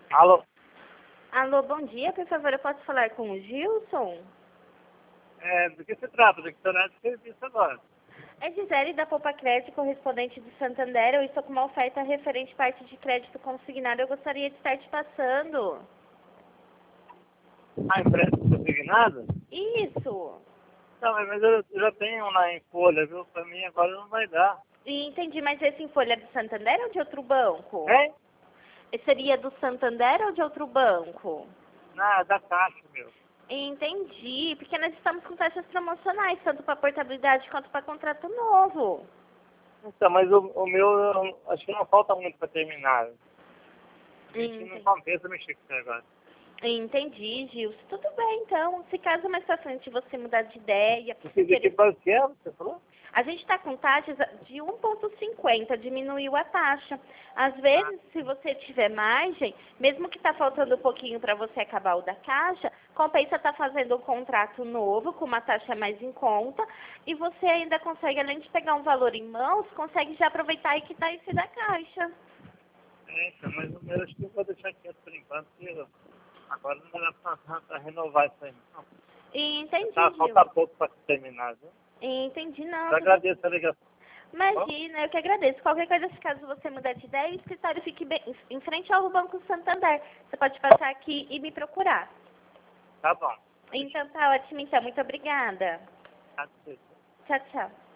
Alô? Alô, bom dia, por favor, eu posso falar com o Gilson? Do que se trata? Do que você de serviço agora? É Gisele da Poupa Crédito, correspondente do Santander. Eu estou com uma oferta referente parte de crédito consignado. Eu gostaria de estar te passando. A empresa consignada? Isso. Não, mas eu já tenho um lá em folha, viu? Pra mim agora não vai dar. Entendi, mas esse em folha é do Santander ou de outro banco? Hein? Seria do Santander ou de outro banco? Não, é da Caixa, meu. Entendi, porque nós estamos com taxas promocionais, tanto para portabilidade quanto para contrato novo. Então, mas o meu, acho que não falta muito pra terminar. A gente não Entendi. compensa mexer com isso agora. Entendi, Gilson. Tudo bem, então. Se caso mais pra frente você mudar de ideia, Você de que banco que é, você falou? a gente está com taxas de 1,50, diminuiu a taxa. Às vezes, se você tiver margem, mesmo que está faltando um pouquinho para você acabar o da caixa, compensa estar fazendo um contrato novo, com uma taxa mais em conta, e você ainda consegue, além de pegar um valor em mãos, consegue já aproveitar e quitar esse da caixa. Então, mas o meu acho que eu vou deixar quieto por enquanto, porque agora não dá pra renovar isso aí, não. Entendi, Falta Gil. pouco pra terminar, viu? Entendi, não. Eu agradeço a ligação. Bom? Imagina, eu que agradeço. Qualquer coisa, se caso você mudar de ideia, o escritório fique bem em frente ao Banco Santander. Você pode passar aqui e me procurar. Tá bom. Então tá ótimo, então. Muito obrigada. Agradeço. Tchau, tchau.